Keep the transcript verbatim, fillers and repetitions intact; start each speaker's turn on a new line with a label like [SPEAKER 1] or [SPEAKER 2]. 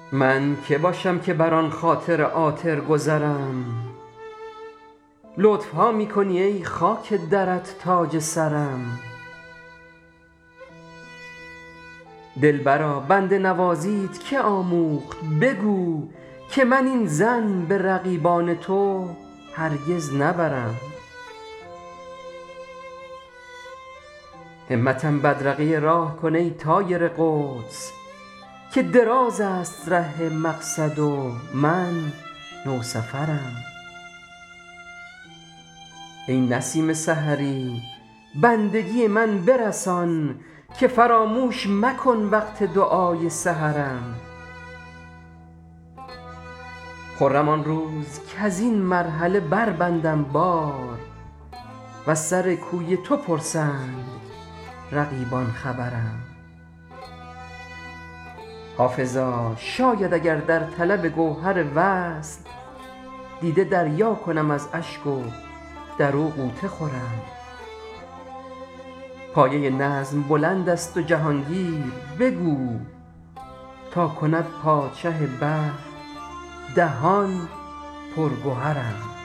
[SPEAKER 1] من که باشم که بر آن خاطر عاطر گذرم؟ لطف ها می کنی ای خاک درت تاج سرم. دلبرا بنده نوازیت که آموخت بگو که من این ظن به رقیبان تو هرگز نبرم. همتم بدرقه راه کن ای طایر قدس که دراز است ره مقصد و من نوسفرم. ای نسیم سحری بندگی من برسان که فراموش مکن وقت دعای سحرم. خرم آن روز کز این مرحله بربندم بار وز سر کوی تو پرسند رقیبان خبرم. حافظا شاید اگر در طلب گوهر وصل دیده دریا کنم از اشک و در او غوطه خورم. پایه نظم بلند است و جهانگیر بگو تا کند پادشه بحر دهان پر گهرم.